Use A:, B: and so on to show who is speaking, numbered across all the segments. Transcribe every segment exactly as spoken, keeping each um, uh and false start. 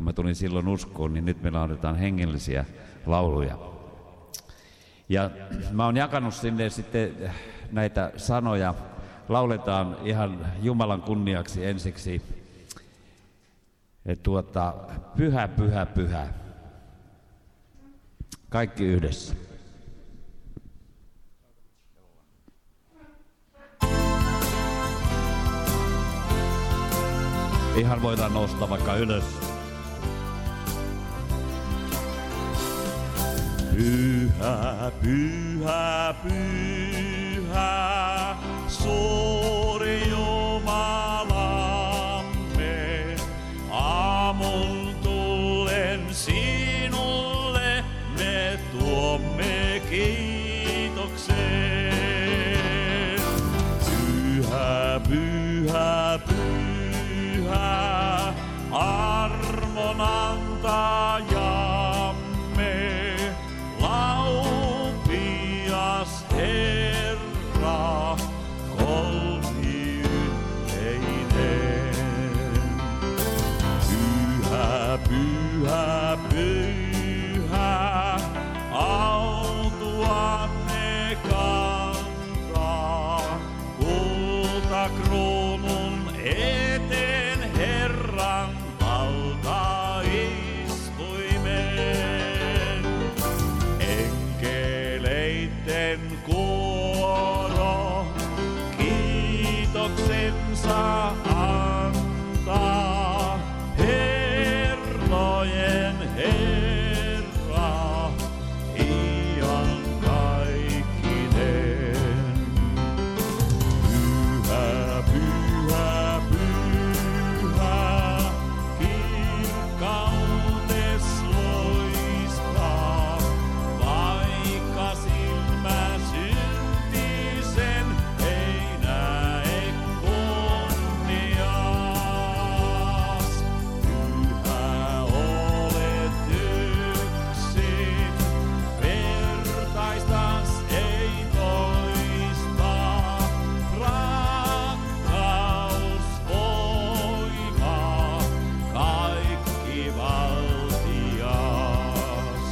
A: kun mä tulin silloin uskoon, niin nyt me lauletaan hengellisiä lauluja. Ja mä oon jakanut sinne sitten näitä sanoja. Lauletaan ihan Jumalan kunniaksi ensiksi. Tuota, pyhä, pyhä, pyhä. Kaikki yhdessä. Ihan voidaan nostaa vaikka ylös. Pyhä, pyhä, pyhä, suuri Jumalamme, aamun tullen sinulle me tuomme kiitoksen. Pyhä, pyhä, pyhä, armon antajamme, laupias Herra, kolmiyhteinen. Pyhä, pyhä, pyhä, autuanne kantaa, kultakruunun eteen Herran valtaistuimen. Enkeleitten kuoro kiitoksensa antaa, herrojen Herra, iankaikkinen. Pyhä, pyhä, pyhä, kirkkautes loistaa, vaikka silmä syntisen ei näe kunnias. Pyhä olet yksin, vertaistas ei toista, rakkaus voima, kaikki valtias.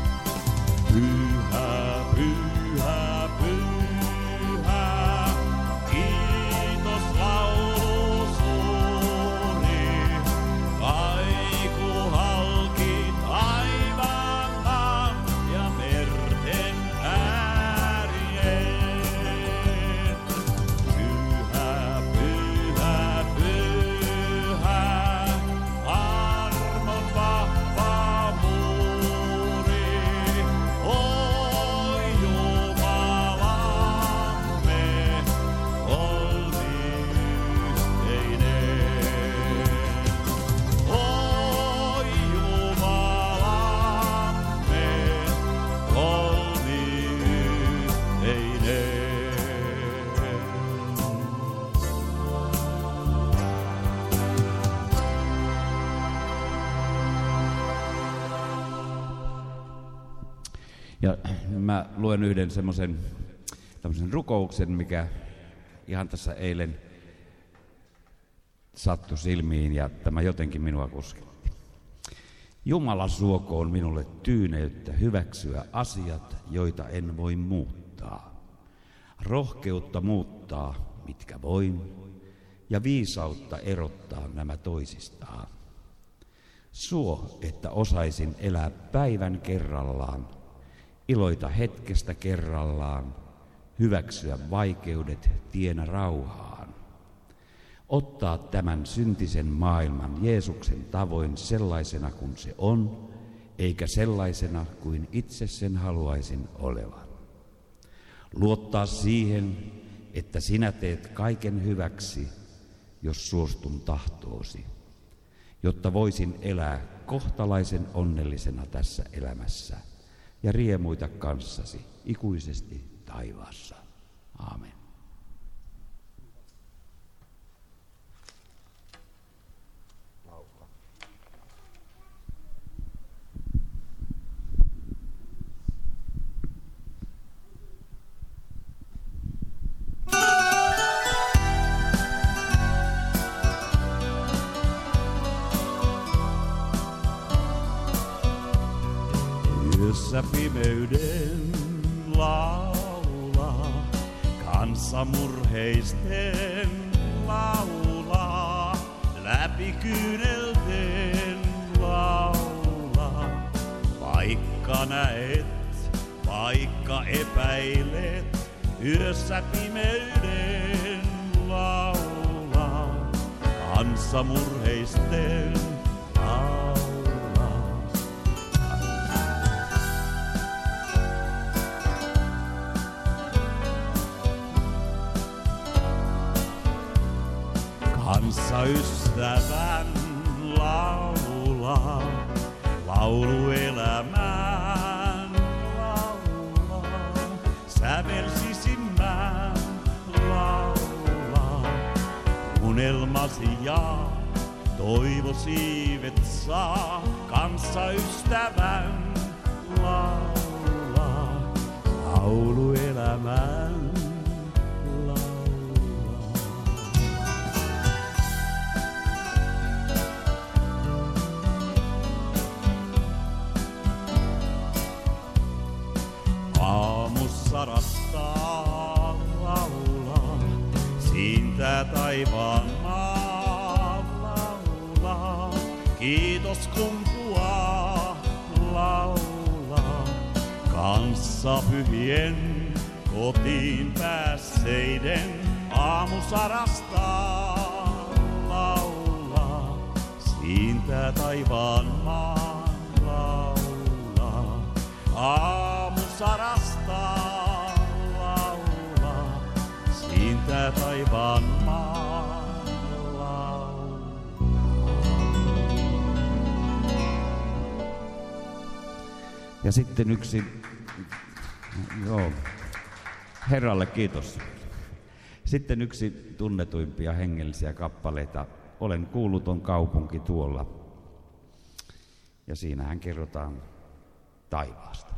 A: Pyhä, pyhä, pyhä, kiitos laulu suuri, kaiku halki taivaan ja merten äärien. Pyhä, pyhä, pyhä, armon vahva muuri, oi Jumalamme, kolmiyhteinen. Oi Jumalamme, kolmiyhteinen. Ja mä luen yhden semmoisen tämmöisen rukouksen, mikä ihan tässä eilen sattui silmiin ja tämä jotenkin minua kosketti. Jumala suokoon minulle tyyneyttä hyväksyä asiat, joita en voi muuttaa. Rohkeutta muuttaa, mitkä voin, ja viisautta erottaa nämä toisistaan. Suo, että osaisin elää päivän kerrallaan, iloita hetkestä kerrallaan, hyväksyä vaikeudet tienä rauhaan. Ottaa tämän syntisen maailman Jeesuksen tavoin sellaisena kuin se on, eikä sellaisena kuin itse sen haluaisin olevan. Luottaa siihen, että sinä teet kaiken hyväksi, jos suostun tahtoosi, jotta voisin elää kohtalaisen onnellisena tässä elämässä ja riemuita kanssasi ikuisesti taivaassa. Aamen.
B: yössä pimeyden laulaa, kansanmurheisten laulaa, läpi kyynelten laulaa. Vaikka näet, vaikka epäilet, yössä pimeyden laulaa, kansanmurheisten laulaa. Kanssaystävän laulaa, laulu elämään laulaa, sävelsisimmään laulaa. Unelmasi ja toivosiivet saa, kanssaystävän laulaa, laulu elämään. Sarastaa laulaa, siintää taivaan maa laulaa, kiitos kumpuaa laulaa, kanssa pyhien kotiin päässeiden aamu sarastaa laulaa, siintää taivaan maa laulaa, aamu sarastaa. Siintää taivaan maalla.
A: Ja sitten yksi, joo, Herralle kiitos. Sitten yksi tunnetuimpia hengellisiä kappaleita, Olen kuuluton kaupunki tuolla. Ja siinähän kerrotaan taivaasta.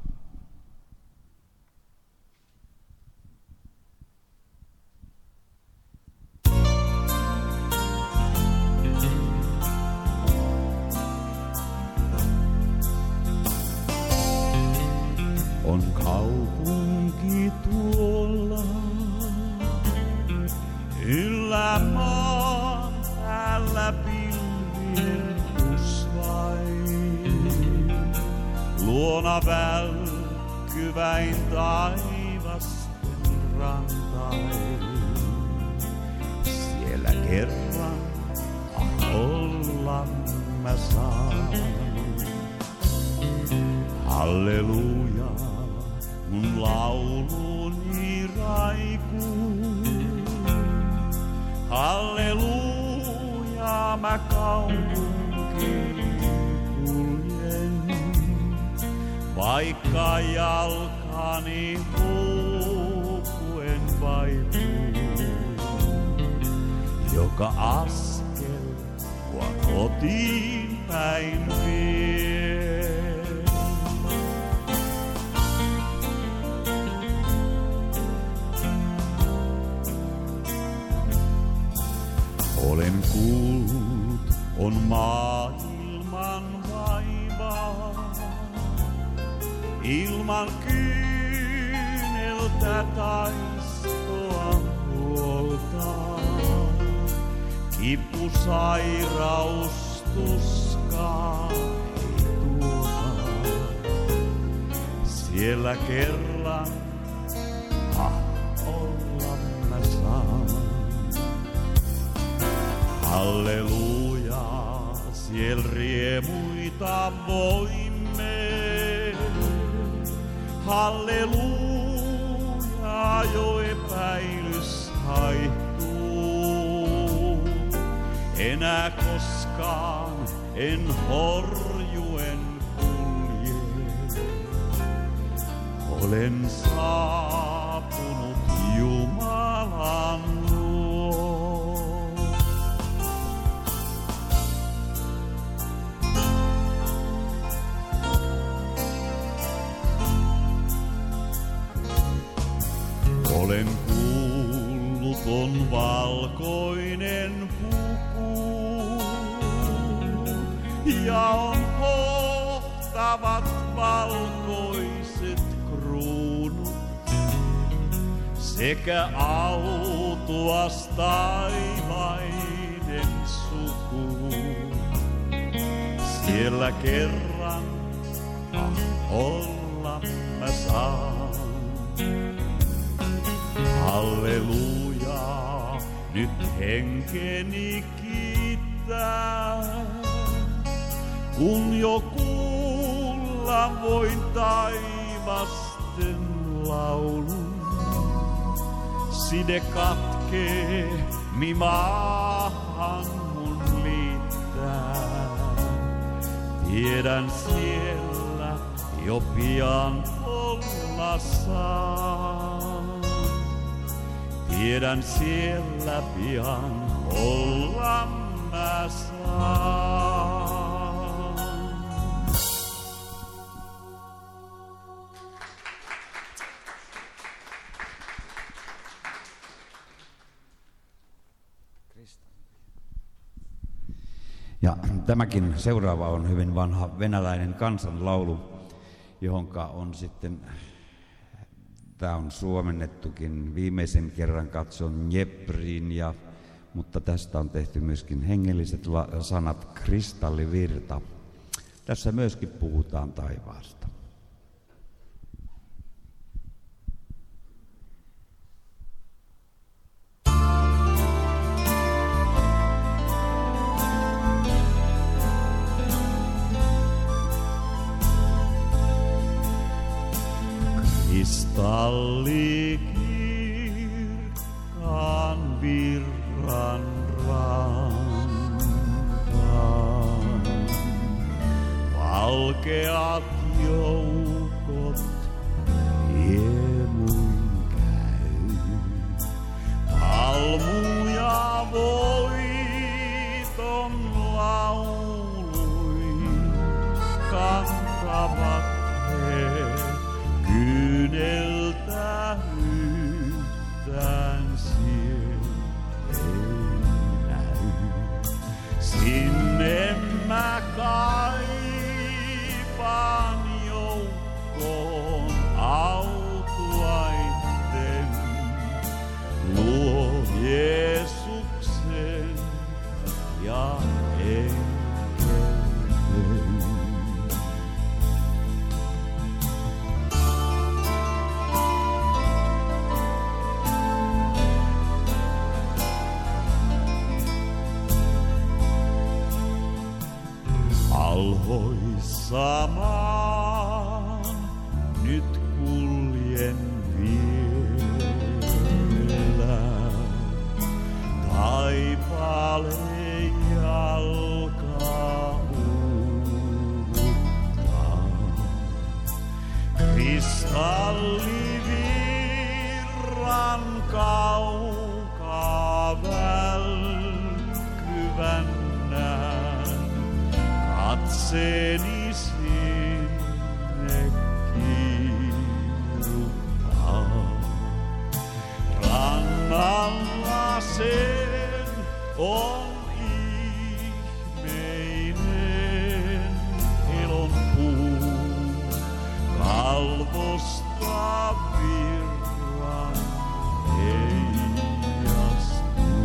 B: On kaupunki tuolla, yllä maan päällä pilvien usvain. Luona välkkyväin taivasten rantain. Siellä kerran olla mä saan. Halleluja. Mun lauluni raikuu, halleluja, mä kaupunkiin kuljen, vaikka jalkani huupuen vaipuu, joka askel mua kotiin päin vie. Olen kuullut, on maailman vaivaa, ilman kyyneltä taistoa huolta. Kipu, sairaus, tuska ei tuota, siellä kerran ah, olla mä saan. Halleluja, siellä riemuita voimme. Halleluja, jo epäilys haihtuu. Enää koskaan en horjuen kulje. Olen saapunut Jumalan luo. Olen kuullut, on valkoinen puku ja on kohta kantavat valkoiset kruunut sekä autuas taivainen suku. Siellä kerran ah, olla mä saan. Halleluja, nyt henkeni kiittää, kun jo kuulla voin taivasten laulun. Side katkee, mi maahan mun liittää. Tiedän siellä jo pian olla saan. Tiedän siellä pian olla mä saan.
A: Ja tämäkin seuraava on hyvin vanha venäläinen kansanlaulu, johonka on sitten, tämä on suomennettukin viimeisen kerran katson Dniepriin, ja, mutta tästä on tehty myöskin hengelliset la- sanat kristallivirta. Tässä myöskin puhutaan taivaasta.
B: Kristallikirkkaan virran rantaan, valkeat joukot riemuin käy, palmuja voiton lauluin kantavat he. Kyyneltä yhtään siellä ei näy. Sinne mä kaipaan joukkoon autuaitten, luo Jeesuksen ja enkelten. Alhoissa maan nyt kuljen vielä, taipale jalka uuruttaa. Kristallivirran kaukaa välkkyvän katseeni sinne kiiruttaa. Rannalla sen on ihmeinen elon puu, kalvosta virran heijastuu.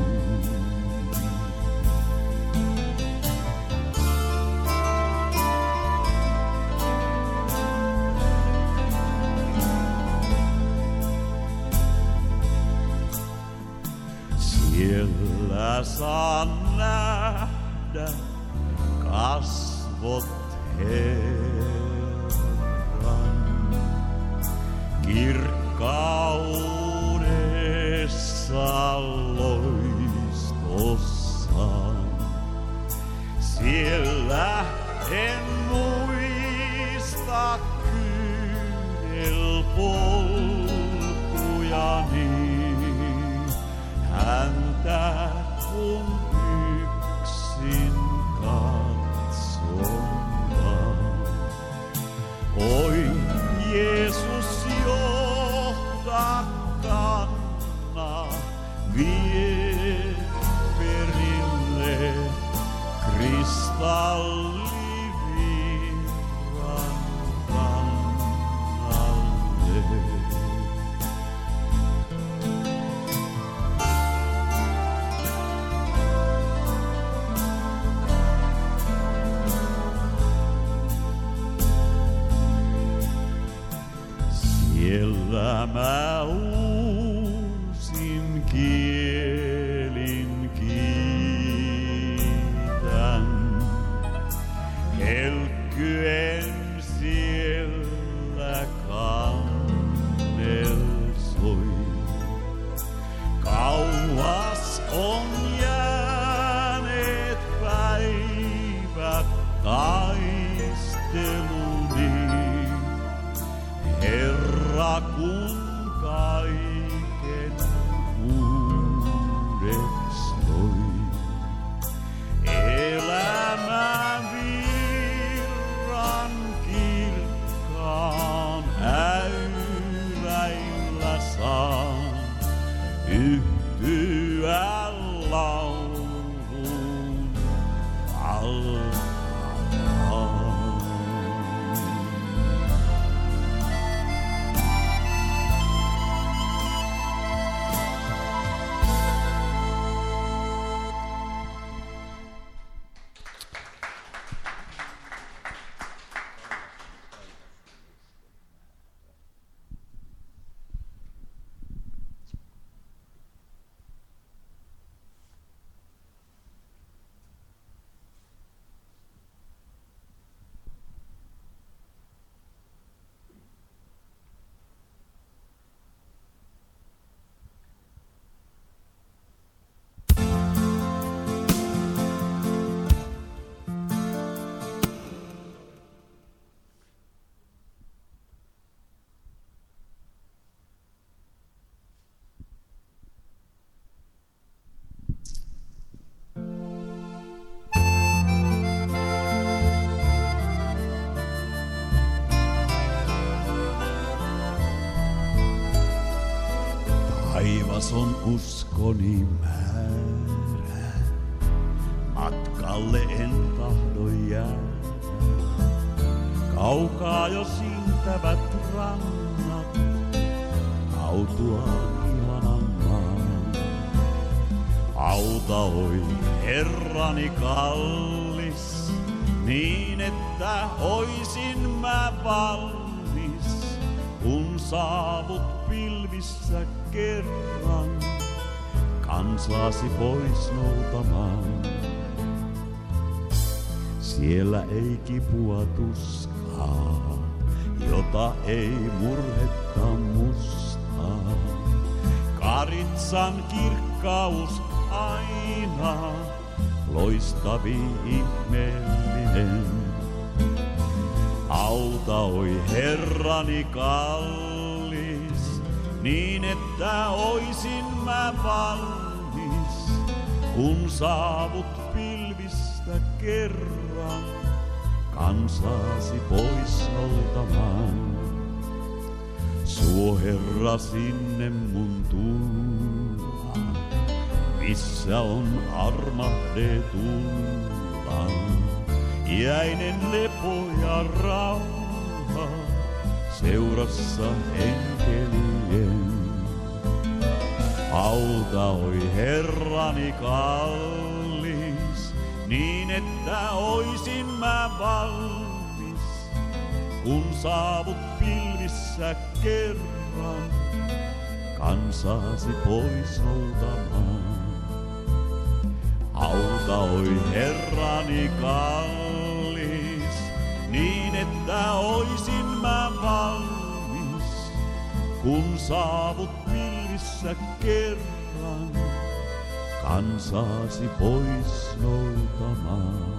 B: Siellä saan nähdä kasvot Herran kirkkaudessa loistossaan. Siellä en muista kyynelpolkujani. Häntä kun yksin katson vaan. Oi Jeesus, johda kanna, vie perille kristallivirran on jääneet päivät taisteluni. Herra, kun kaiken uudeksi loi, elämän virran kirkkaan äyräillä saan yhtyä lauluun alkaan. Taivas on uskoni määrä, matkalle en tahdo jäädä. Kaukaa jo siintävät rannat, autuaan ihanan maan. Auta oi Herrani kallis, niin että oisin mä valmis, kun saavut pilvissä kerran kansaasi pois noutamaan. Siellä ei kipua tuskaa, jota ei murhetta mustaa. Karitsan kirkkaus aina, loistavi ihmeellinen. Auta oi Herrani kallis, niin että oisin mä valmis, kun saavut pilvistä kerran kansaasi pois noutamaan. Suo Herra sinne mun tulla, missä on armahdetulla iäinen lepo ja rauha seurassa enkelien. Auta oi Herrani kallis, niin että oisin mä valmis, kun saavut pilvissä kerran kansaasi pois noutamaan. Auta oi Herrani kallis, niin että oisin mä valmis, kun saavut pilvissä kerran kansaasi pois noutamaan.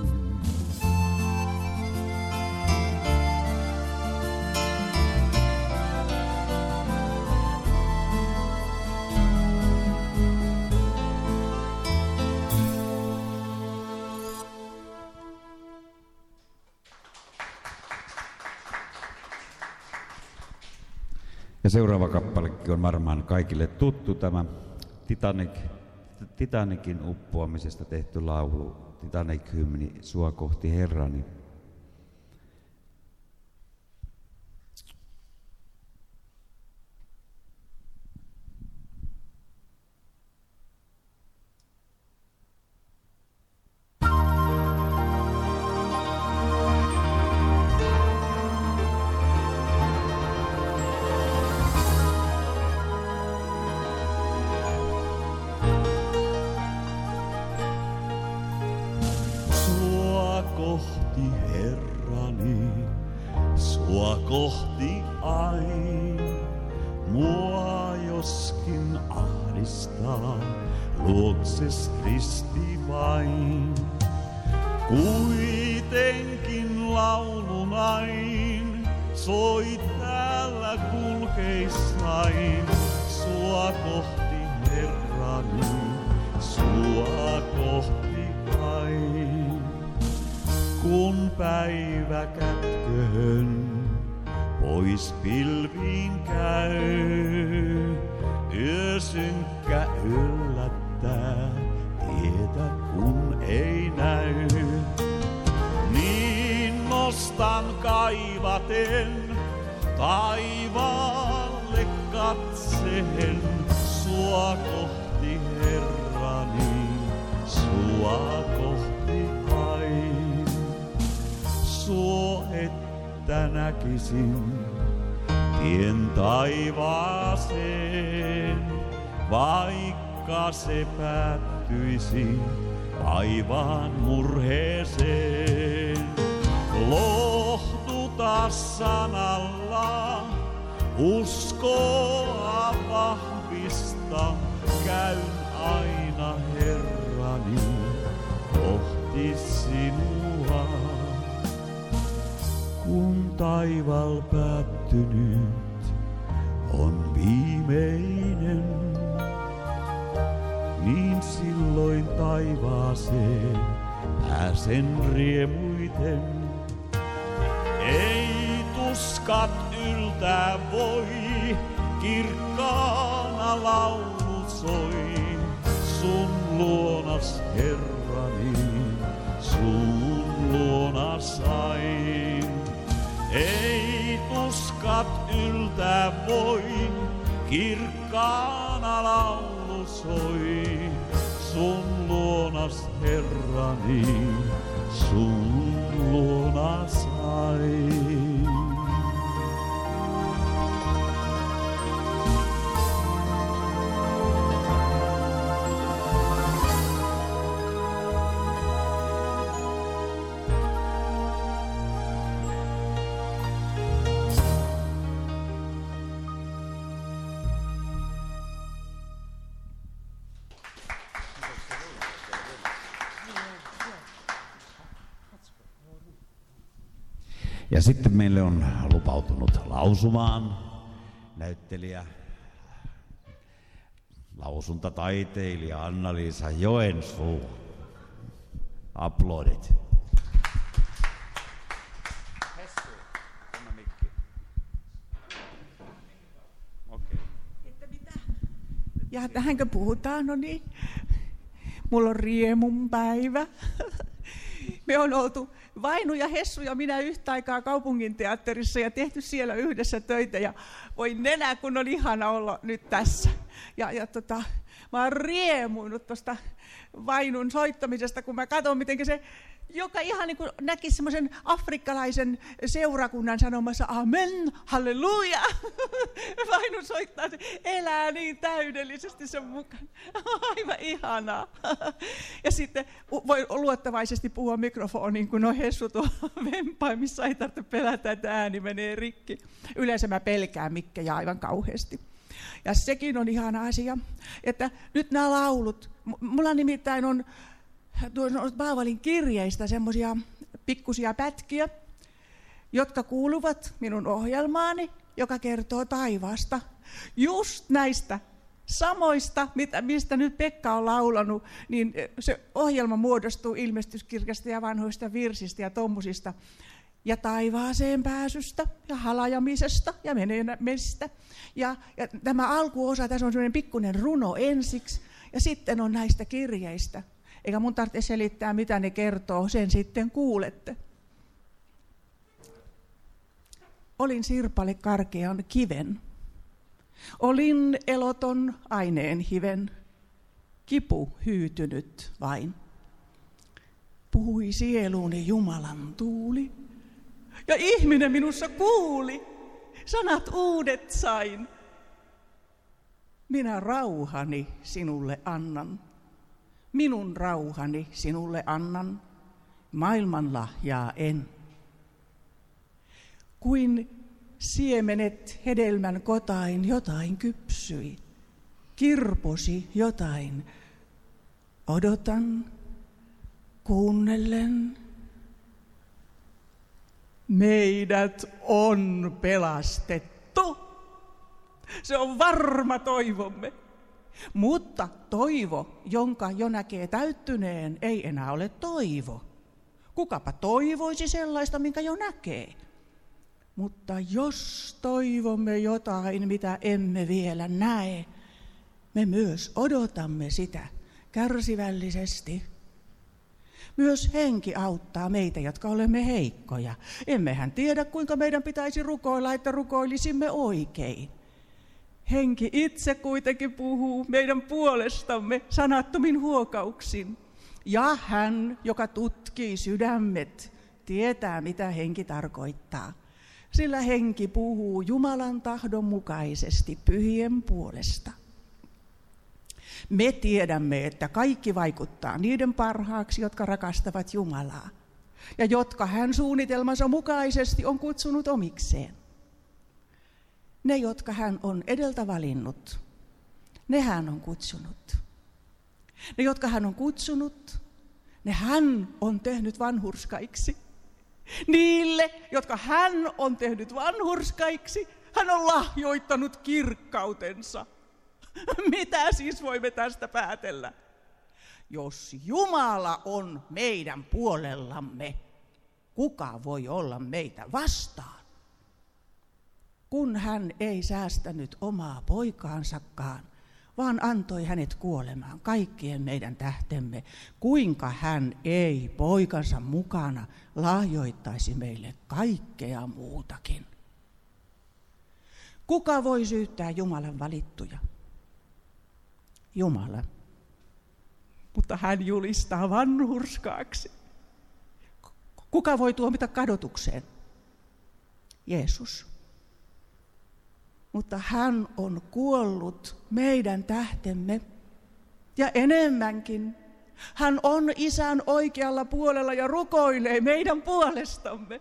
A: Ja seuraava kappalekin on varmaan kaikille tuttu, tämä Titanic, Titanicin uppoamisesta tehty laulu, Titanic-hymni, Sua kohti Herrani.
B: Kohti aina, mua joskin ahdistaa, luokses risti vain. Kuitenkin laulunain soi täällä kulkeissain, sua kohti Herrani, sua kohti vain. Kun päivä kätköhön pois pilviin käy, yö synkkä yllättää, tietä kun ei näy. Niin nostan kaivaten taivaalle katseen, sua kohti Herrani, sua kohti vain. Suo että näkisin tien taivaaseen, vaikka se päättyisi aivaan murheeseen. Lohduta sanalla, uskoa vahvista, käyn aina Herrani kohti sinua. Kun taival päättynyt on viimeinen, niin silloin taivaaseen pääsen riemuiten. Ei tuskat yltää voi, kirkkaana laulu soi, sun luonas Herrani, sun luonas ain. Ei tuskat yltää voi, kirkkaana laulu soi, sun luonas Herrani, sun luonas ain.
A: Ja sitten meille on lupautunut lausumaan näyttelijä, lausuntataiteilija Anna-Liisa Joensuu. Aplodit.
C: Ja tähänkö puhutaan? No niin. Mulla on riemun päivä. Me on oltu Vainu ja Hessu ja minä yhtä aikaa kaupunginteatterissa ja tehty siellä yhdessä töitä. Ja voi nenä, kun on ihana olla nyt tässä. Ja, ja tota, mä oon riemuinut tuosta Vainun soittamisesta, kun mä katson, miten se joka ihan niin kuin näkisi semmoisen afrikkalaisen seurakunnan sanomassa amen, halleluja. Vainu soittaa, se elää niin täydellisesti sen mukaan. Aivan ihanaa. Ja sitten voi luottavaisesti puhua mikrofoniin, kun on Hessu tuolla vempaimissa, ei tarvitse pelätä, että ääni menee rikki. Yleensä mä pelkään mikkejä aivan kauheasti. Ja sekin on ihana asia, että nyt nämä laulut, mulla nimittäin on Paavalin kirjeistä semmoisia pikkusia pätkiä, jotka kuuluvat minun ohjelmaani, joka kertoo taivaasta. Just näistä samoista, mistä nyt Pekka on laulanut, niin se ohjelma muodostuu ilmestyskirjasta ja vanhoista virsistä ja tommosista. Ja taivaaseen pääsystä ja halajamisesta ja menemistä. Ja, ja tämä alkuosa, tässä on semmoinen pikkuinen runo ensiksi ja sitten on näistä kirjeistä. Eikä mun tarvitse selittää, mitä ne kertoo, sen sitten kuulette. Olin sirpale karkean kiven. Olin eloton aineen hiven. Kipu hyytynyt vain. Puhui sieluuni Jumalan tuuli. Ja ihminen minussa kuuli. Sanat uudet sain. Minä rauhani sinulle annan. Minun rauhani sinulle annan, maailman lahjaa en. Kuin siemenet hedelmän kotain jotain kypsyi. kirposi jotain. Odotan, kuunnellen. Meidät on pelastettu. Se on varma toivomme. Mutta toivo, jonka jo näkee täyttyneen, ei enää ole toivo. Kukapa toivoisi sellaista, minkä jo näkee. Mutta jos toivomme jotain, mitä emme vielä näe, me myös odotamme sitä kärsivällisesti. Myös henki auttaa meitä, jotka olemme heikkoja. Emmehän tiedä, kuinka meidän pitäisi rukoilla, että rukoilisimme oikein. Henki itse kuitenkin puhuu meidän puolestamme sanattomin huokauksin. Ja hän, joka tutkii sydämet, tietää, mitä henki tarkoittaa. Sillä henki puhuu Jumalan tahdon mukaisesti pyhien puolesta. Me tiedämme, että kaikki vaikuttaa niiden parhaaksi, jotka rakastavat Jumalaa, ja jotka hän suunnitelmansa mukaisesti on kutsunut omikseen. Ne, jotka hän on edeltä valinnut, ne hän on kutsunut. Ne, jotka hän on kutsunut, ne hän on tehnyt vanhurskaiksi. Niille, jotka hän on tehnyt vanhurskaiksi, hän on lahjoittanut kirkkautensa. Mitä siis voimme tästä päätellä? Jos Jumala on meidän puolellamme, kuka voi olla meitä vastaan? Kun hän ei säästänyt omaa poikaansakaan, vaan antoi hänet kuolemaan kaikkien meidän tähtemme, kuinka hän ei poikansa mukana lahjoittaisi meille kaikkea muutakin? Kuka voi syyttää Jumalan valittuja? Jumala. Mutta hän julistaa vanhurskaaksi. Kuka voi tuomita kadotukseen? Jeesus. Mutta hän on kuollut meidän tähtemme ja enemmänkin. Hän on Isän oikealla puolella ja rukoilee meidän puolestamme.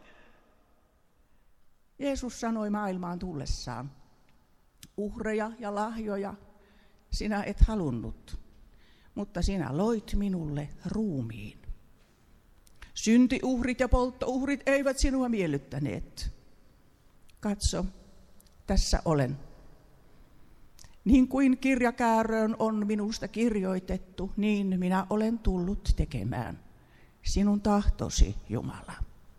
C: Jeesus sanoi maailmaan tullessaan, uhreja ja lahjoja sinä et halunnut, mutta sinä loit minulle ruumiin. Syntiuhrit ja polttouhrit eivät sinua miellyttäneet. Katso, tässä olen. Niin kuin kirjakääröön on minusta kirjoitettu, niin minä olen tullut tekemään sinun tahtosi, Jumala.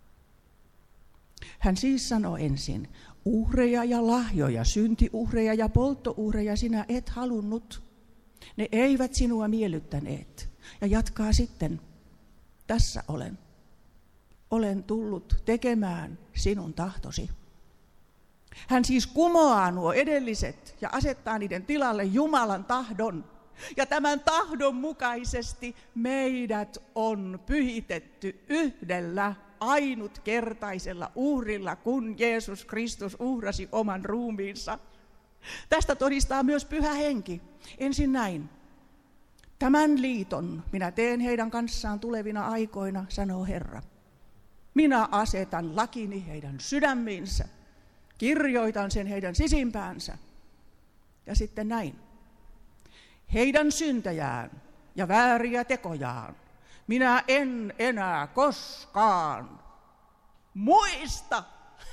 C: Hän siis sanoi ensin, uhreja ja lahjoja, syntiuhreja ja polttouhreja sinä et halunnut. Ne eivät sinua miellyttäneet. Ja jatkaa sitten, tässä olen. Olen tullut tekemään sinun tahtosi. Hän siis kumoaa nuo edelliset ja asettaa niiden tilalle Jumalan tahdon. Ja tämän tahdon mukaisesti meidät on pyhitetty yhdellä ainutkertaisella uhrilla, kun Jeesus Kristus uhrasi oman ruumiinsa. Tästä todistaa myös Pyhä Henki. Ensin näin. Tämän liiton minä teen heidän kanssaan tulevina aikoina, sanoo Herra. Minä asetan lakini heidän sydämiinsä. Kirjoitan sen heidän sisimpäänsä. Ja sitten näin. Heidän syntejään ja vääriä tekojaan minä en enää koskaan muista.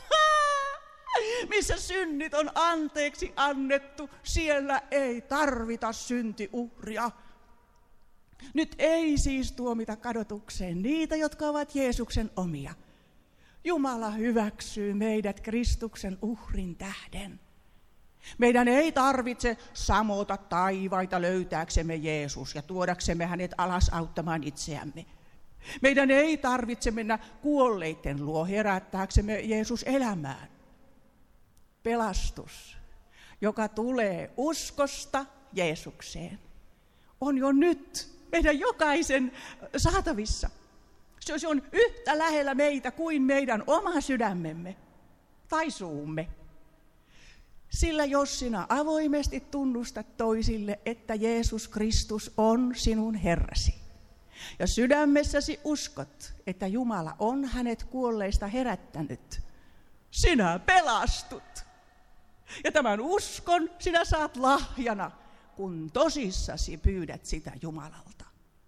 C: Missä synnit on anteeksi annettu, siellä ei tarvita syntiuhria. Nyt ei siis tuomita kadotukseen niitä, jotka ovat Jeesuksen omia. Jumala hyväksyy meidät Kristuksen uhrin tähden. Meidän ei tarvitse samota taivaita löytääksemme Jeesus ja tuodaksemme hänet alas auttamaan itseämme. Meidän ei tarvitse mennä kuolleiden luo herättääksemme Jeesus elämään. Pelastus, joka tulee uskosta Jeesukseen, on jo nyt meidän jokaisen saatavissa. Se on yhtä lähellä meitä kuin meidän oma sydämemme tai suumme. Sillä jos sinä avoimesti tunnustat toisille, että Jeesus Kristus on sinun Herrasi, ja sydämessäsi uskot, että Jumala on hänet kuolleista herättänyt, sinä pelastut. Ja tämän uskon sinä saat lahjana, kun tosissasi pyydät sitä Jumalalta.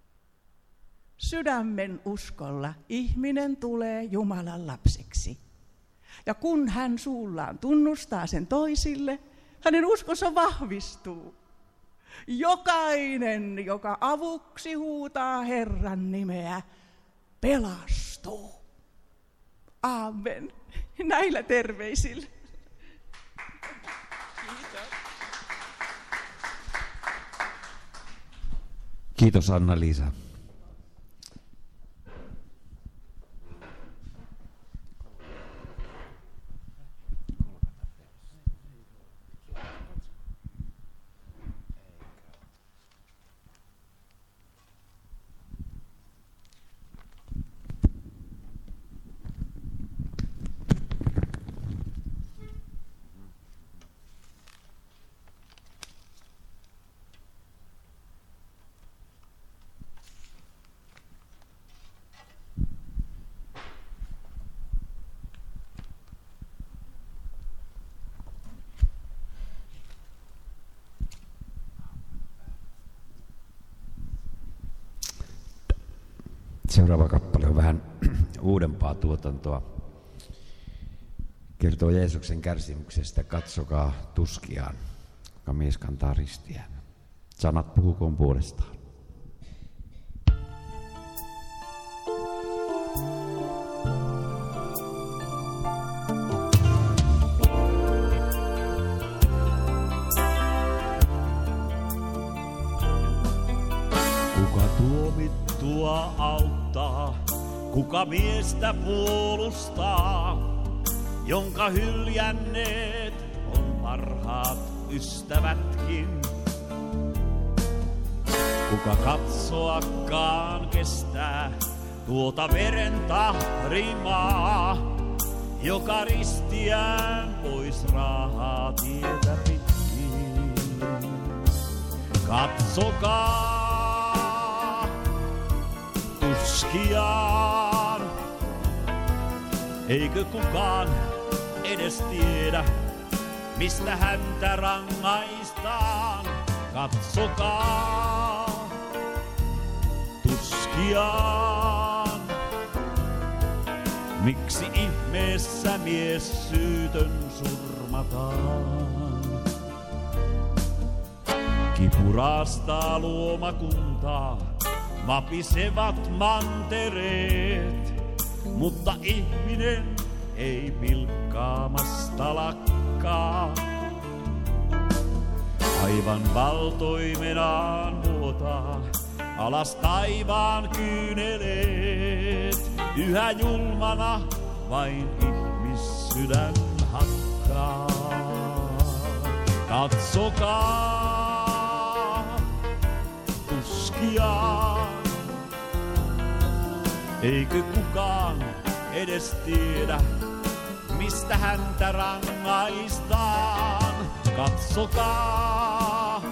C: Sydämen uskolla ihminen tulee Jumalan lapseksi. Ja kun hän suullaan tunnustaa sen toisille, hänen uskonsa vahvistuu. Jokainen, joka avuksi huutaa Herran nimeä, pelastuu. Aamen. Näillä terveisillä. Kiitos.
A: Kiitos Anna-Liisa. Seuraava kappale on vähän uudempaa tuotantoa. Kertoo Jeesuksen kärsimyksestä, katsokaa tuskiaan, joka mies kantaa ristiään. Sanat puhukoon puolestaan.
B: Kuka tuomittua auttaa, kuka miestä puolustaa, jonka hyljänneet on parhaat ystävätkin. Kuka katsoakaan kestää tuota veren tahrimaa, joka ristiään pois raahaa tietä pitkin. Katsokaa tuskiaan, eikö kukaan edes tiedä, mistä häntä rangaistaan. Katsokaa tuskiaan, miksi ihmeessä mies syytön surmataan. Kipu raastaa luomakuntaa, vapisevat mantereet, mutta ihminen ei pilkkaamasta lakkaa. Aivan valtoimenaan vuotaa alas taivaan kyyneleet, yhä julmana vain ihmissydän hakkaa. Katsokaa tuskiaan, eikö kukaan edes tiedä, mistä häntä rangaistaan. Katsokaa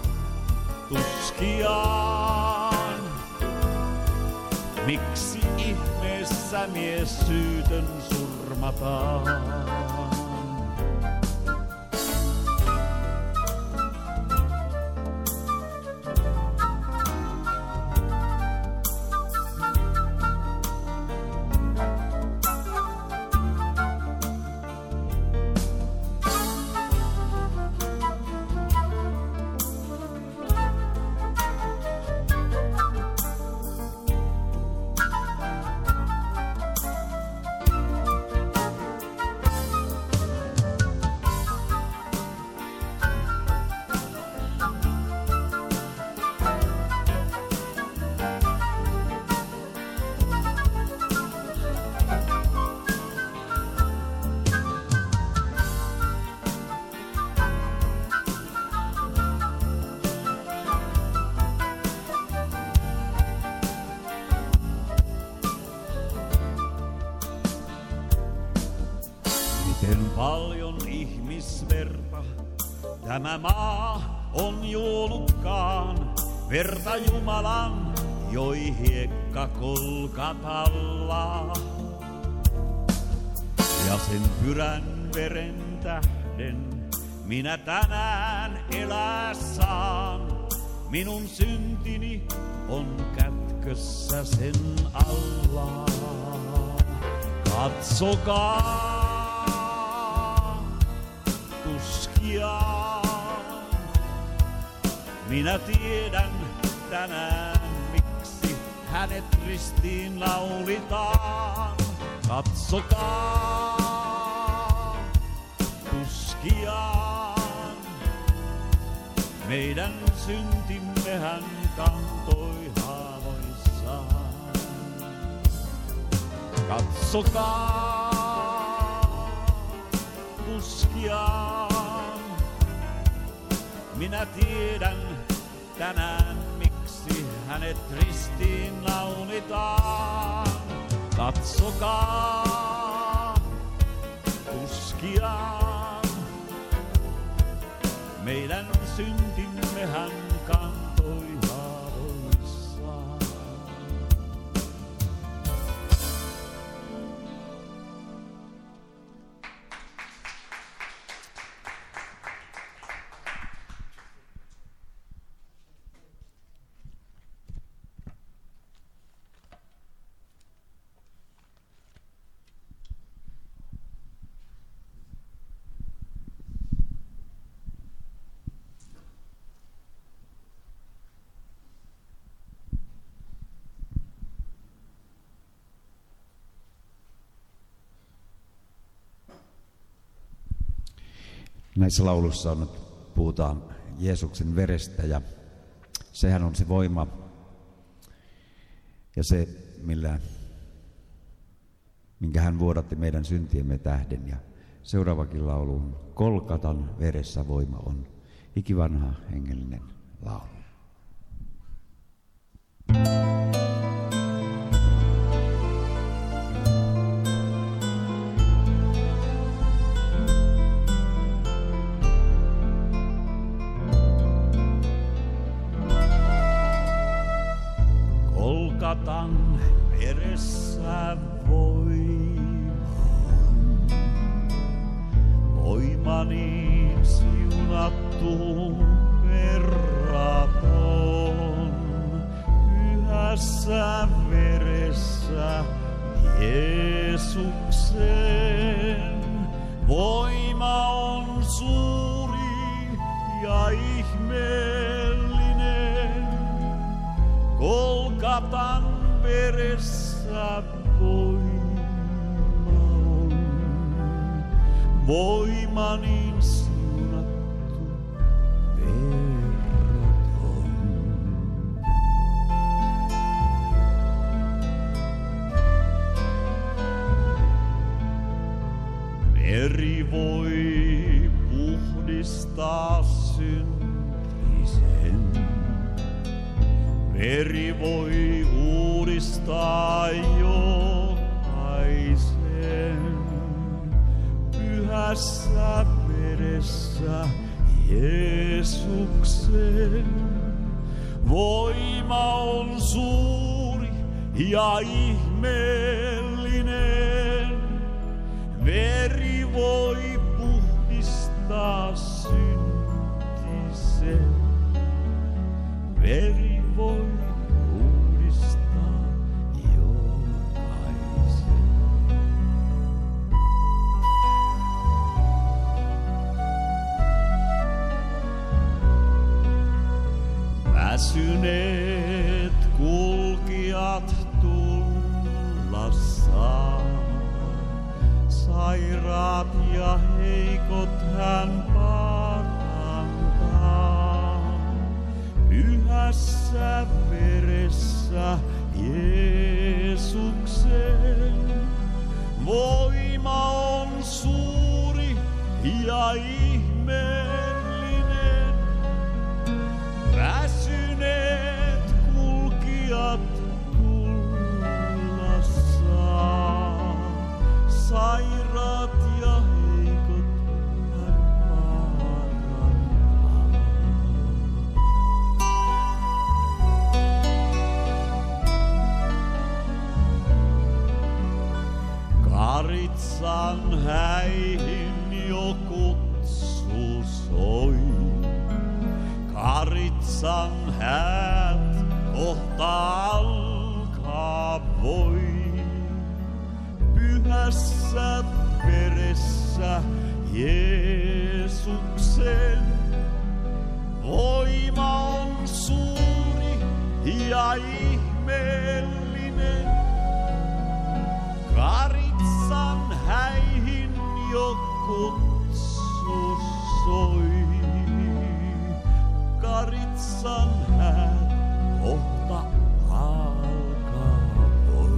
B: tuskiaan, miksi ihmeessä mies syytön surmataan. Miten paljon ihmisverta tämä maa on juonutkaan, verta Jumalan joi hiekka Kolkatalla. Ja sen pyrän veren tähden minä tänään elää saan. Minun syntini on kätkössä sen alla. Katsokaa tuskia. Minä tiedän tänään, miksi hänet ristiin laulitaan. Katsokaa tuskiaan. Meidän syntimme hän kantoi haavoissaan. Katsokaa tuskiaan. Minä tiedän tänään, miksi hänet ristiin laulitaan. Katsokaa tuskiaan. Meidän syntimme hän kantoi haavoissaan.
A: Näissä lauluissa on, puhutaan Jeesuksen verestä ja sehän on se voima ja se, millä, minkä hän vuodatti meidän syntiemme tähden. Ja seuraavakin laulu on Golgatan veressä voima on, ikivanha hengellinen laulu.
B: Golgatan veressä voima on, voima niin siunattu verraton. Pyhässä veressä Jeesuksen voima on suuri ja ihmeellinen. Golgatan veressä voima on, voima niin siunattu verraton. Veri voi puhdistaa syntisen. Veri voi uudistaa jokaisen. Pyhässä veressä Jeesuksen voima on suuri ja ihmeellinen. Veri voi puhdistaa syntisen. Veri voi uudistaa jokaisen. Väsyneet kulkijat tulla saa. Sairaat ja heikot hän parantaa. Pyhässä veressä Jeesuksen voima on suuri ja ihmeellinen. Väsyneet kulkijat tulla saa. Sairaat ja heikot hän parantaa. Karitsan häihin jo kutsus häät kohta alkaa voi. Pyhässä veressä Jeesuksen voima on suuri ja ihmeellinen. Karitsan häihin jo kutsu soi. Karitsan häät kohta alkaa voi.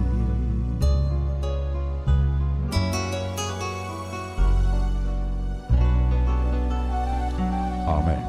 A: Amen.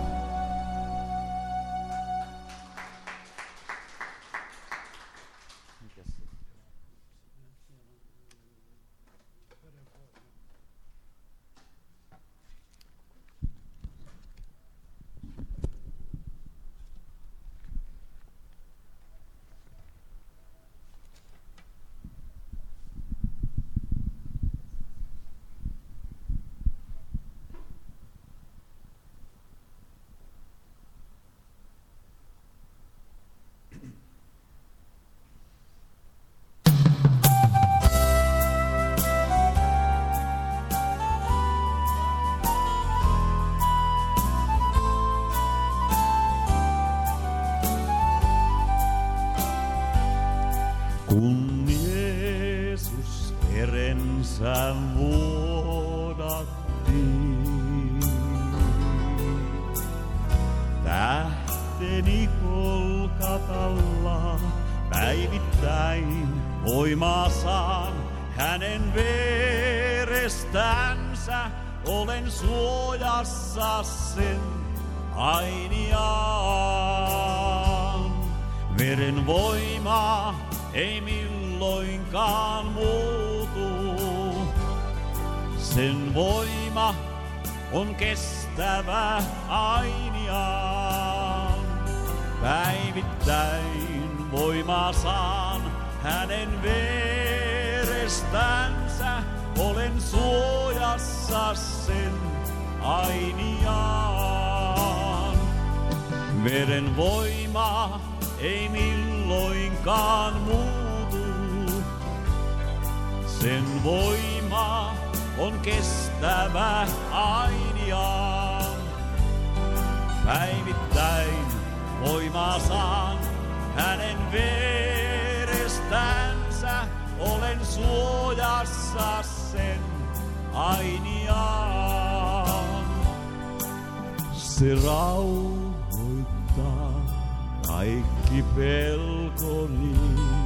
B: Kun Jeesus verensä vuodatti, tähteni Golgatalla päivittäin voimaa saan hänen verestänsä, olen suojassa sen ainiaan. Veren voimaa ei milloinkaan muutu. Sen voima on kestävä ainiaan. Päivittäin voimaa saan hänen verestänsä. Olen suojassa sen ainiaan. Veren voima ei milloinkaan muutu. Sen voima on kestävä ainiaan. Päivittäin voimaa saan hänen verestänsä. Olen suojassa sen ainiaan. Se rauhoittaa kaikki pelkoni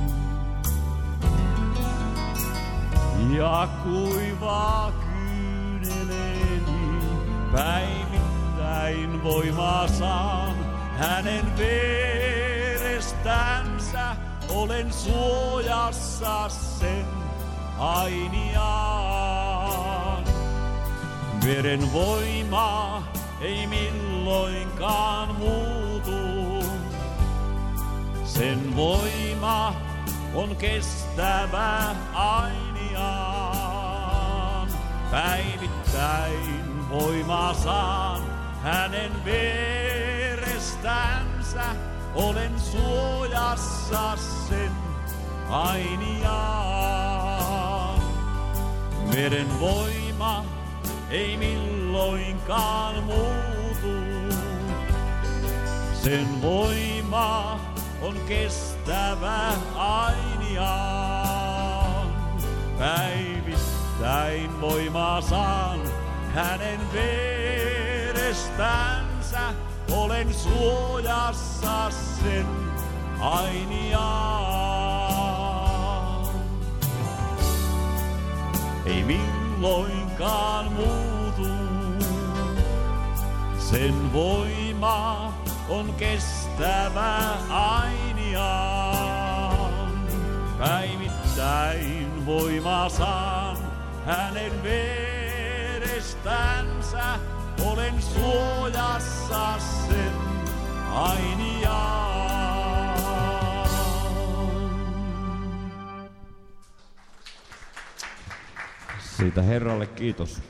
B: ja kuivaa kyyneleeni. Päivittäin voimaa saan hänen verestänsä. Olen suojassa sen ainiaan. Veren voima ei milloinkaan muutu. Sen voima on kestävä ainiaan. Päivittäin voimaa saan hänen verestänsä. Olen suojassa sen ainiaan. Veren voima ei milloinkaan muutu. Sen voima on kestävä ainiaan. Päivittäin voimaa saan hänen verestänsä. Olen suojassa sen ainiaan. Ei milloinkaan muutu. Sen voima on kestävä ainiaan. Päivittäin voimaa saan hänen verestänsä. Olen suojassa sen ainiaan.
A: Siitä Herralle kiitos.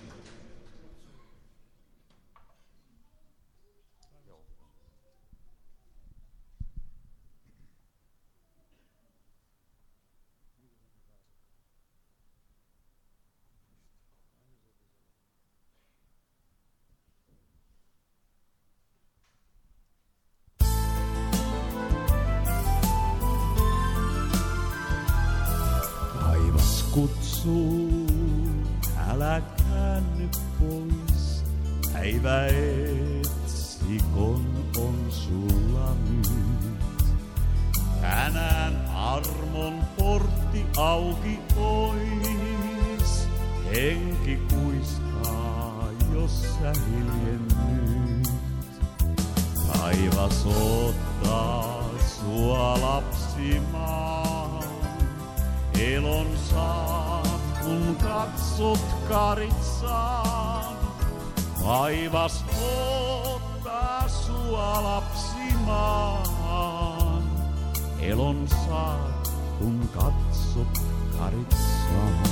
B: kutsuu, älä käänny pois. Päivä etsikon on sulla nyt. Tänään armon portti auki ois. Henki kuiskaa, jos sä hiljennyt. Taivas ottaa sua lapsimaan. Elon saat, kun katsot karitsaan. Taivas ottaa sua lapsimaan. Elon saat, kun katsot karitsaan.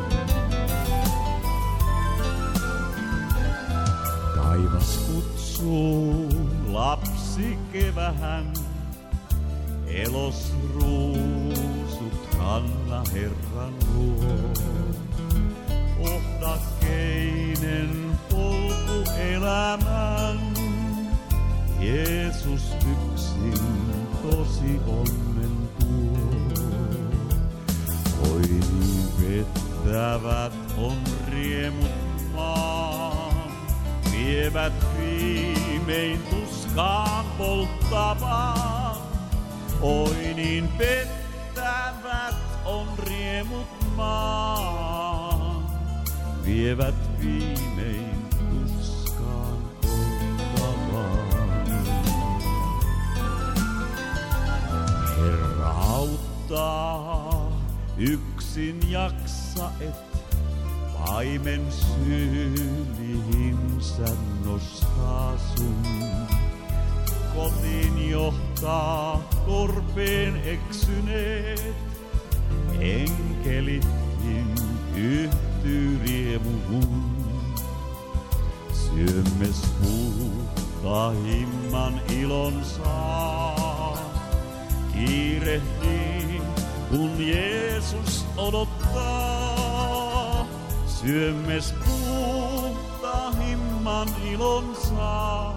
B: Taivas kutsuu lapsi kevähän. Elos ruusut kanna Herran luo. Ohdakkeinen polku elämän. Jeesus yksin tosi onnen tuo. Oi niin vettävät on riemut maan. Vievät viimein tuskaan polttavaan. Oi niin pettävät on riemut maan, vievät viimein tuskaan polttavaan. Herra auttaa, yksin jaksa et, paimen sylihinsä nostaa sun. Kotiin johtaa korpeen eksyneet, enkelitkin yhtyy riemuun. Syömmes puhtahimman ilon saa, kiirehtii kun Jeesus odottaa. Syömmes puhtahimman ilon saa.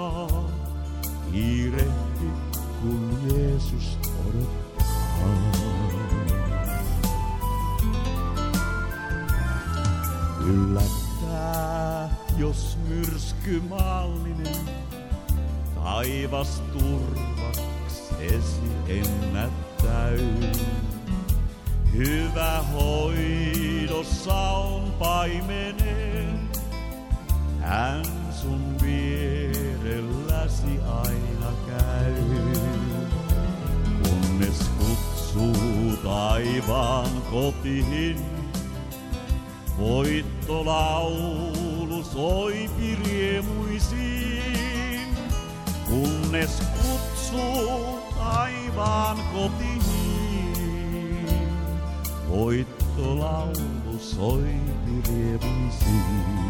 B: Kiirehti, kun Jeesus odottaa. Yllättää, jos myrsky maallinen, taivas turvaksesi ennättäy. Hyvä hoidossa on paimenen, hän sun vierelläsi aina käy. Kunnes kutsuu taivaan kotiin, voittolaulu soi riemuisiin. Kunnes kutsuu taivaan kotiin, voittolaulu soi riemuisiin.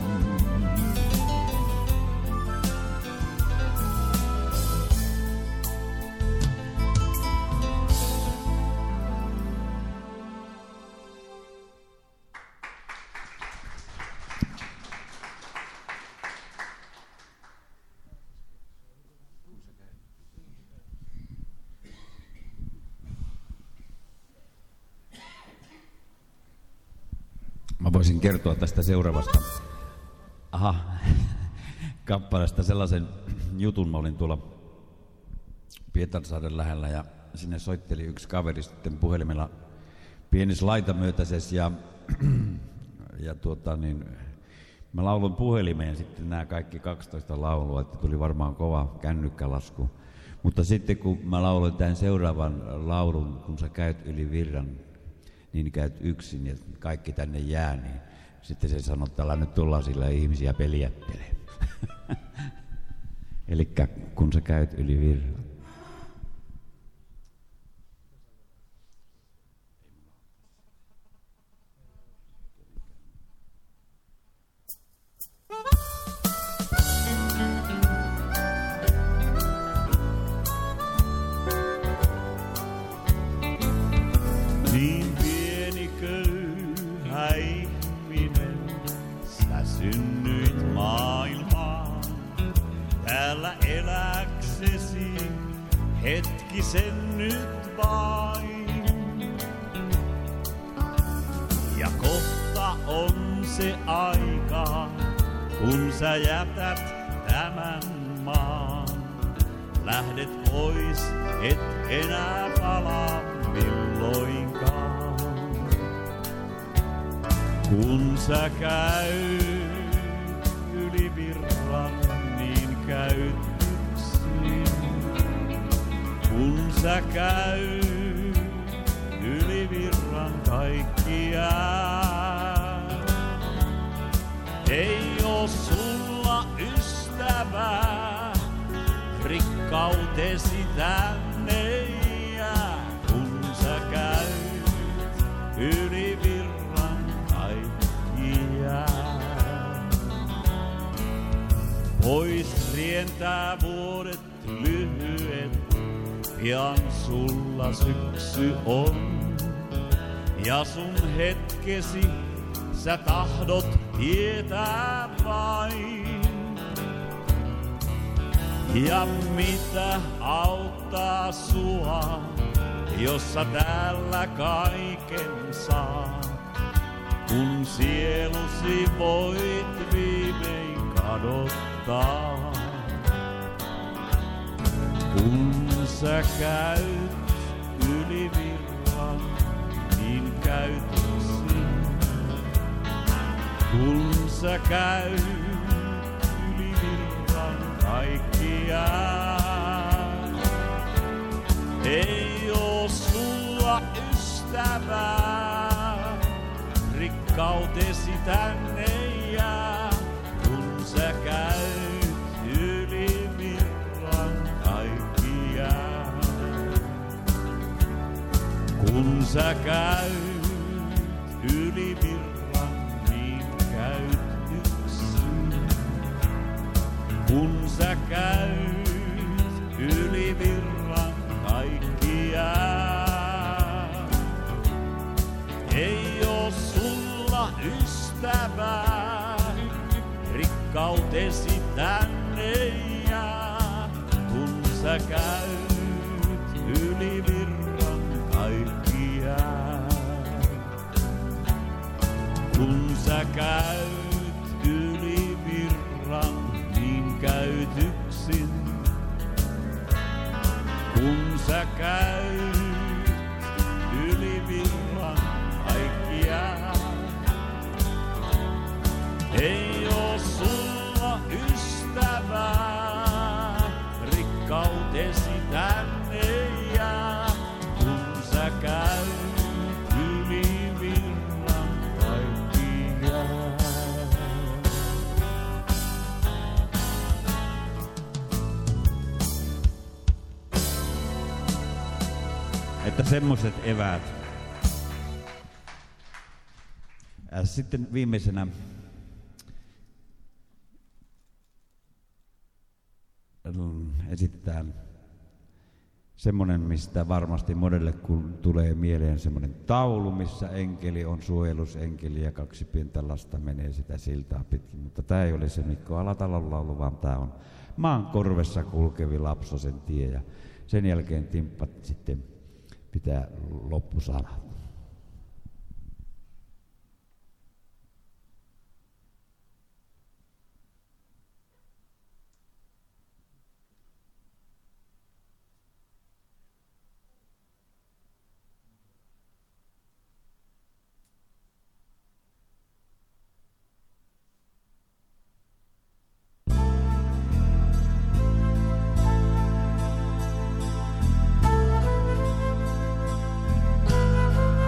A: Mä voisin kertoa tästä seuraavasta aha, kappaleesta sellaisen jutun. Mä olin tuolla Pietarsaaren lähellä ja sinne soitteli yksi kaveri sitten puhelimella pienissä laitamyötäisessä ja, ja tuota niin, mä lauloin puhelimeen sitten nämä kaikki kaksitoista laulua, että tuli varmaan kova kännykkälasku. Mutta sitten kun mä lauloin tämän seuraavan laulun, kun sä käyt yli virran, niin käyt yksin ja kaikki tänne jää, niin sitten se sanoo, että älä nyt tullaan sillä ihmisiä peliättelee. Elikkä kun sä käyt yli virran.
B: Niin pieni köyhä ihminen, sä synnyit maailmaan. Täällä eläksesi hetkisen nyt vain. Ja kohta on se aika, kun sä jätät tämän maan. Lähdet pois, et enää palaa milloinkaan. Kun sä käyt yli virran, niin käyt yksin. Kun sä käyt yli virran, kaikki jää. Ei oo sulla ystävää, rikkautesi tänne jää. Kun sä käyt yli virran, kaikki jää. Pois rientää vuodet lyhyet, pian sulla syksy on. Ja sun hetkesi sä tahdot tietää vain. Ja mitä auttaa sua, jos sä täällä kaiken saat, kun sielusi voit viimein kadottaa. Kun sä käyt yli virran, niin käyt yksin. Kun sä käyt yli virran, kaikki jää. Ei oo sulla ystävää, rikkautesi tänne jää. Kun sä käyt yli virran, kaikki jää. Kun sä käyt yli virran, niin käyt yksin. Kun sä käyt yli virran, kaikki jää. Ei oo sulla ystävää, rikkautesi tänne jää. Kun sä käyt yli virran, kaikki jää. Kun sä käyt yli virran, niin käyt yksin. Kun sä käyt yli virran, kaikki jää. Ei oo sulla ystävää, rikkautesi tänne jää. Kun sä käyt yli virran, kaikki jää.
A: Että semmoiset eväät. Sitten viimeisenä esitetään semmoinen, mistä varmasti monelle kun tulee mieleen semmoinen taulu, missä enkeli on suojelusenkeli ja kaksi pientä lasta menee sitä siltaa pitkin. Mutta tämä ei ole se Mikko Alatalon laulu, vaan tämä on Maan korvessa kulkevi Lapsosen tie. Ja sen jälkeen Timppa sitten pitää loppusanat.
D: Thank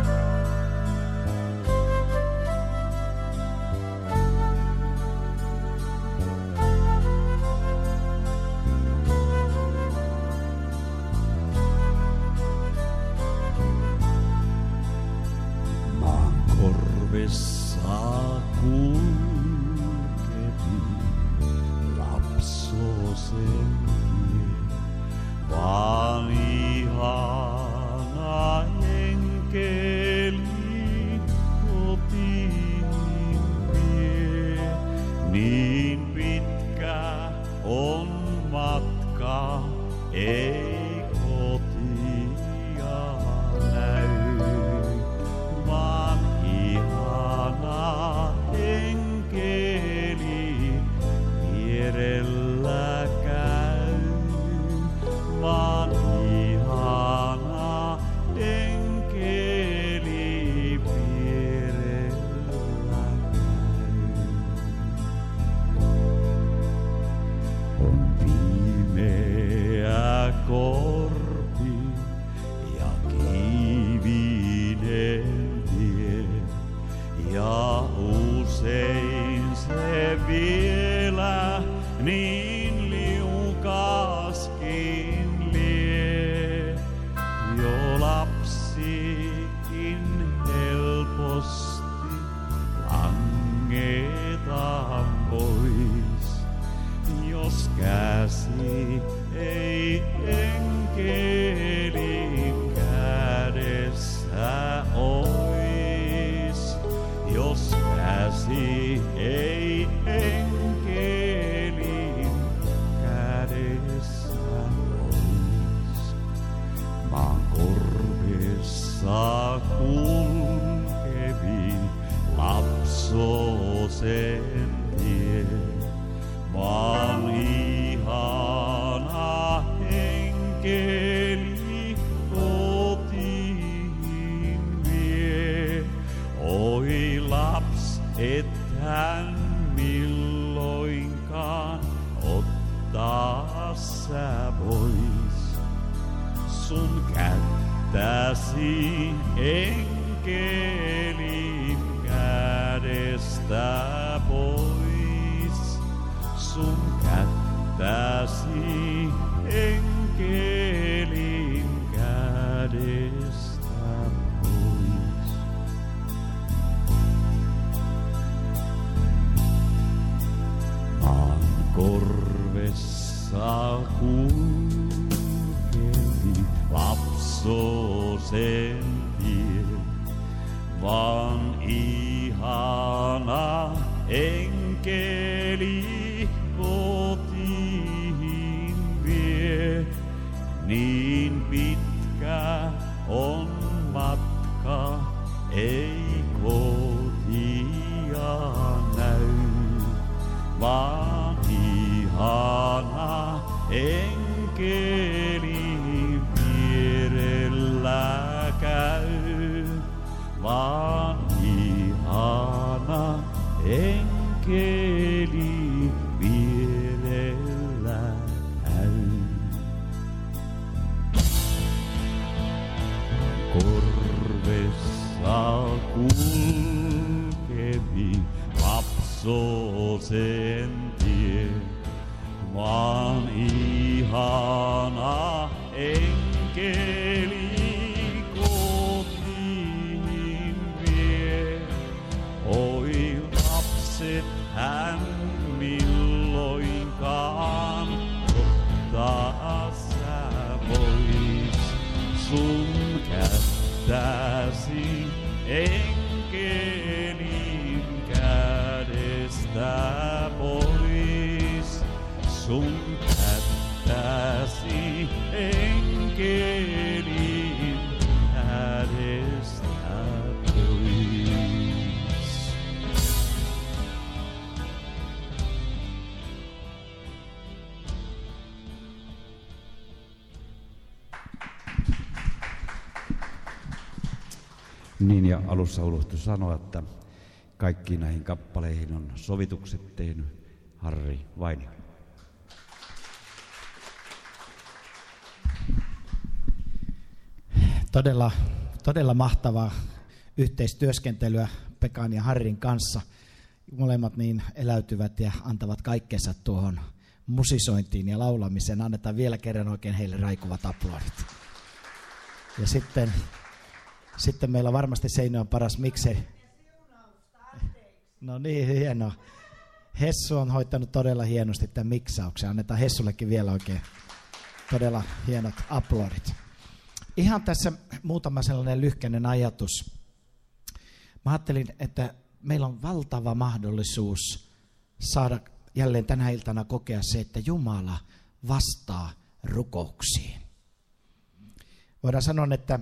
B: enkeli kotiin vie. Oi laps, et hän milloinkaan ottaa sä vois sun kättäsi enkelin kädestä pois. Sun kättäsi enkelin kädestä pois. Maan korvessa kulkeli lapsosen tie, vaan ihana enkeli kotiin vie. Niin pitkä on matka, ei kotia näy, vaan ihana enkeli vierellä käy, vaan ihana enkeli vierellä käy. Korvessa kulkevi lapsosen tie, vaan ihana enkeli kotiin vie. Oi lapset, hän milloinkaan ottaa sä vois sun kättäsi enkelin kädestä pois. Sun kättäsi enkelin kädestä pois.
A: Niin, ja alussa unohtui sanoa, että kaikkiin näihin kappaleihin on sovitukset tehnyt Harri Vainio.
D: Todella, todella mahtavaa yhteistyöskentelyä Pekan ja Harrin kanssa. Molemmat niin eläytyvät ja antavat kaikkensa tuohon musisointiin ja laulamiseen. Annetaan vielä kerran oikein heille raikuvat aplodit. Ja sitten, sitten meillä on varmasti Seinäjoen paras mikseri. No niin, hienoa. Hessu on hoitanut todella hienosti tämän miksauksen. Annetaan Hessullekin vielä oikein todella hienot aplodit. Ihan tässä muutama sellainen lyhkäinen ajatus. Mä ajattelin, että meillä on valtava mahdollisuus saada jälleen tänä iltana kokea se, että Jumala vastaa rukouksiin. Voidaan sanoa, että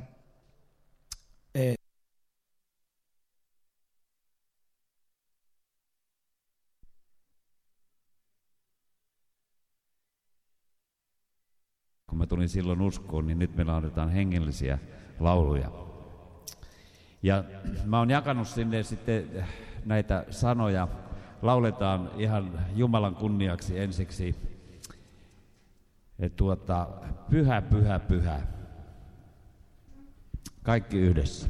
A: kun mä tulin silloin uskoon, niin nyt me lauletaan hengellisiä lauluja. Ja mä oon jakanut sinne sitten näitä sanoja. Lauletaan ihan Jumalan kunniaksi ensiksi. Et tuota, pyhä, pyhä, pyhä. Kaikki yhdessä.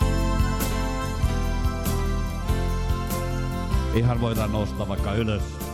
A: Ihan voidaan nostaa vaikka ylös.